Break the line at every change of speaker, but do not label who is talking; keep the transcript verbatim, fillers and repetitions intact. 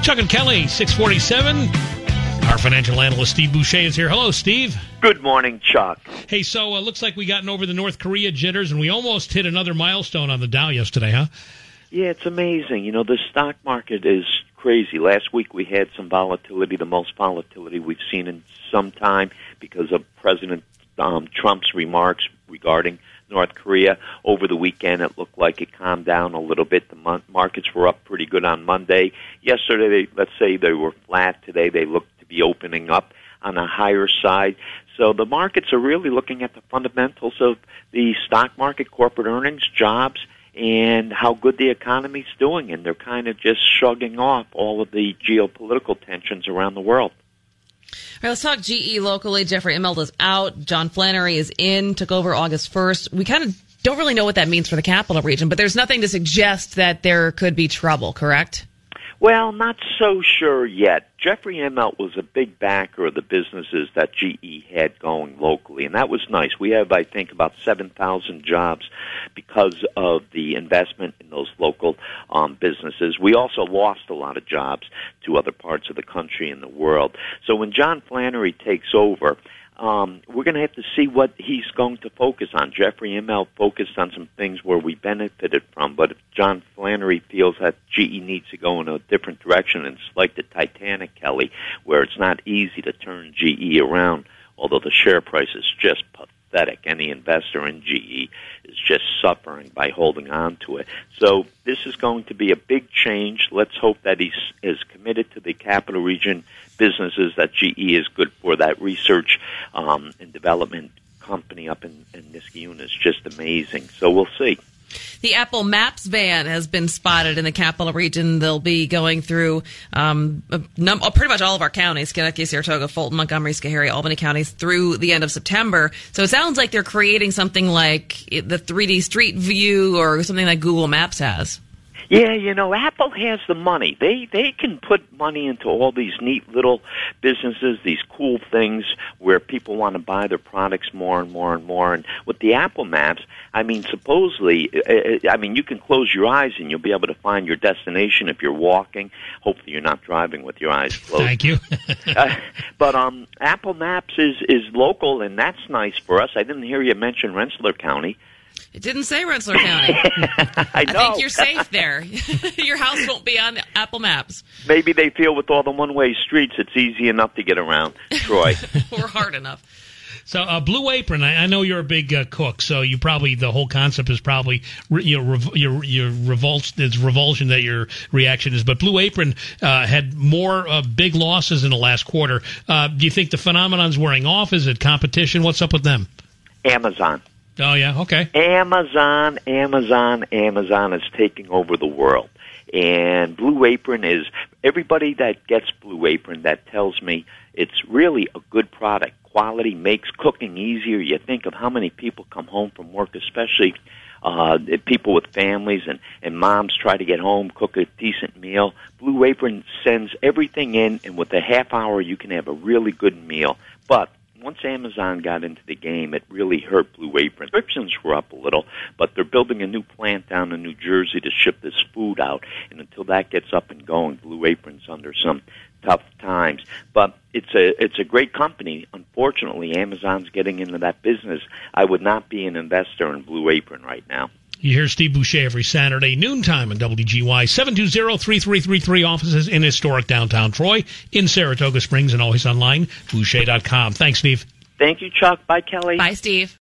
Chuck and Kelly, six forty-seven. Our financial analyst, Steve Boucher, is here. Hello, Steve.
Good morning, Chuck.
Hey, so uh, looks like we gotten over the North Korea jitters, and we almost hit another milestone on the Dow yesterday, huh?
Yeah, it's amazing. You know, the stock market is crazy. Last week we had some volatility, the most volatility we've seen in some time because of President um, Trump's remarks regarding North Korea. Over the weekend, it looked like it calmed down a little bit. The mon- markets were up pretty good on Monday. Yesterday, they, let's say they were flat. Today, they look to be opening up on a higher side. So the markets are really looking at the fundamentals of the stock market, corporate earnings, jobs, and how good the economy's doing. And they're kind of just shrugging off all of the geopolitical tensions around the world.
All right, let's talk G E locally. Jeffrey Immelt is out. John Flannery is in, took over August first. We kind of don't really know what that means for the capital region, but there's nothing to suggest that there could be trouble, correct?
Well, not so sure yet. Jeffrey Immelt was a big backer of the businesses that G E had going locally, and that was nice. We have, I think, about seven thousand jobs because of the investment in those local um, businesses. We also lost a lot of jobs to other parts of the country and the world. So when John Flannery takes over, Um, we're going to have to see what he's going to focus on. Jeffrey Immelt focused on some things where we benefited from, but if John Flannery feels that G E needs to go in a different direction, and it's like the Titanic, Kelly, where it's not easy to turn G E around, although the share price is just pathetic. Any investor in G E is just suffering by holding on to it. So this is going to be a big change. Let's hope that he is committed to the capital region businesses, that G E is good for. That research um, and development company up in, in Niskayuna is just amazing. So we'll see.
The Apple Maps van has been spotted in the capital region. They'll be going through um, a num- pretty much all of our counties, Connecticut, Saratoga, Fulton, Montgomery, Schoharie, Albany counties through the end of September. So it sounds like they're creating something like the three D Street View or something like Google Maps has.
Yeah, you know, Apple has the money. They they can put money into all these neat little businesses, these cool things where people want to buy their products more and more and more. And with the Apple Maps, I mean, supposedly, I mean, you can close your eyes and you'll be able to find your destination if you're walking. Hopefully you're not driving with your eyes closed.
Thank you.
uh, but um, Apple Maps is, is local, and that's nice for us. I didn't hear you mention Rensselaer County.
It didn't say Rensselaer County.
I,
I
know.
think you're safe there. Your house won't be on Apple Maps.
Maybe they feel with all the one-way streets, it's easy enough to get around. Troy.
Or hard enough.
So, uh, Blue Apron, I, I know you're a big uh, cook, so you probably, the whole concept is probably, re, you know, rev, your, your revulsion, it's revulsion that your reaction is. But Blue Apron uh, had more uh, big losses in the last quarter. Uh, do you think the phenomenon's wearing off? Is it competition? What's up with them?
Amazon.
Oh, yeah, okay.
Amazon, Amazon, Amazon is taking over the world. And Blue Apron is, everybody that gets Blue Apron that tells me it's really a good product. Quality makes cooking easier. You think of how many people come home from work, especially uh, people with families, and, and moms try to get home, cook a decent meal. Blue Apron sends everything in, and with a half hour you can have a really good meal. But once Amazon got into the game, it really hurt Blue Apron. Subscriptions were up a little, but they're building a new plant down in New Jersey to ship this food out. And until that gets up and going, Blue Apron's under some tough times. But it's a it's a great company. Unfortunately, Amazon's getting into that business. I would not be an investor in Blue Apron right now.
You hear Steve Boucher every Saturday, noontime on W G Y. seven two zero, three three three three, offices in historic downtown Troy, in Saratoga Springs, and always online, Boucher dot com. Thanks, Steve.
Thank you, Chuck. Bye, Kelly.
Bye, Steve.